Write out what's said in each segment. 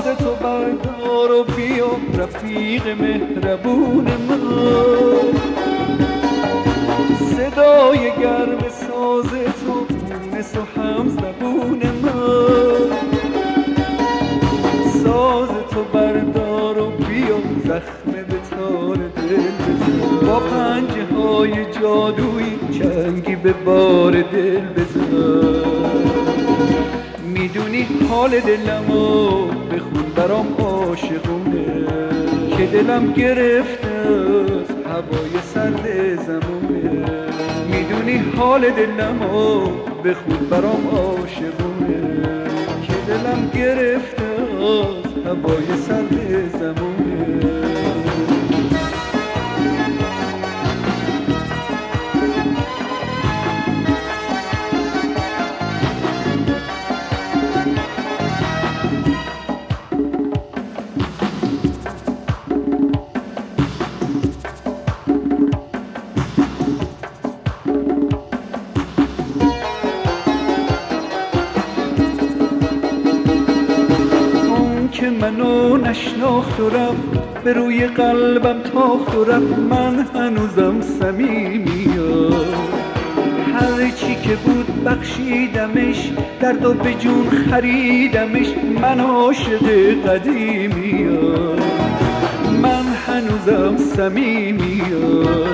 تو بردار و بیا رفیق مهربون من. صدای گرم ساز تو مونس و هم زبون من. ساز تو بردار و بیا زخم به تار دل بزن. با پنجه های جادویی چنگی به بار دل بزن. میدونی حال دلمو بخون برام عاشقونه که دلم گرفته از هوای سرد زمونه. میدونی حال دلمو بخون برام عاشقونه که دلم گرفته از هوای سرد زمونه. که منو نشناخت و رفت به روی قلبم تاخت و رفت. من هنوزم صمیمیم. هر چی که بود بخشیدمش، درد و به جون خریدمش. من عاشق قدیمیم. من هنوزم صمیمیم.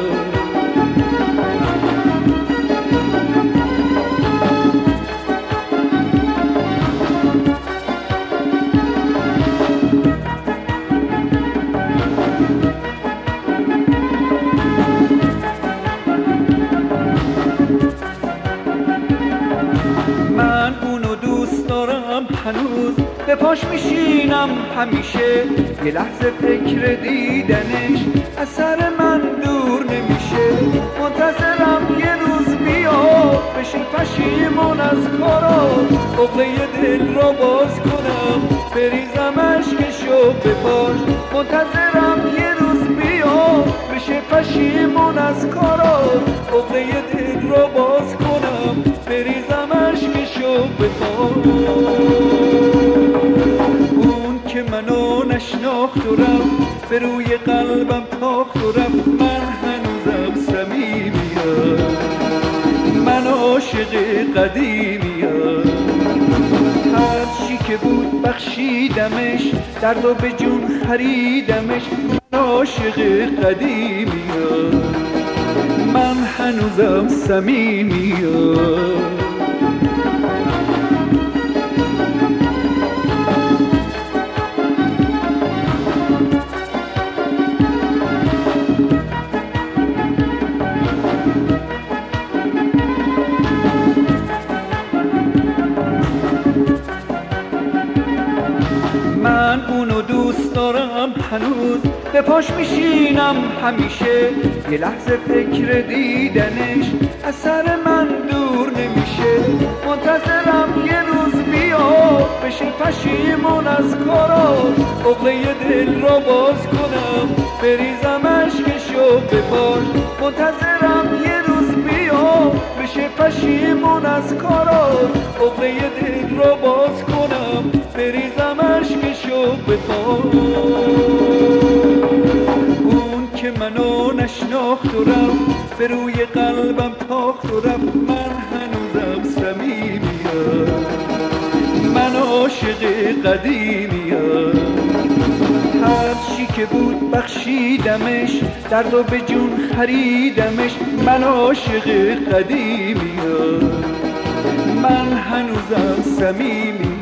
من اونو دوست دارم هنوز به پاش میشینم همیشه. یه لحظه فکر دیدنش از سر من دور نمیشه. منتظرم یه روز بیاد بشه پشیمون از کارا. عقله دل رو باز کنم بریزم اشکشو به پاش. منتظرم یه روز بیاد بشه پشیمون از کارا. عقله دل رو باز کنم بریزم اشکشو به پاش. اون که منو نشناخت و رفت به روی قلبم تاخت و رفت. من هنوزم صمیمیم. من عاشق قدیمیم. هر چی که بود بخشیدمش، درد و به جون خریدمش. من عاشق قدیمیم. من هنوزم صمیمیم. من اونو دوست دارم هنوز به پاش میشینم همیشه. یه لحظه فکر دیدنش از سر من دور نمیشه. منتظرم یه روز بیاد بشه پشیمون از کارا. عقله دل رو باز کنم بریزم اشکشو به پاش. منتظرم یه روز بیاد بشه پشیمون از کارا. عقله دل رو باز کنم بریزم اشکشو به پاش. اون که منو نشناخت و رفت به روی قلبم تاخت و رفت. من هنوزم صمیمیم. من عاشق قدیمیم. هر چی که بود بخشیدمش، درد و به جون خریدمش. من عاشق قدیمیم. من هنوزم صمیمیم.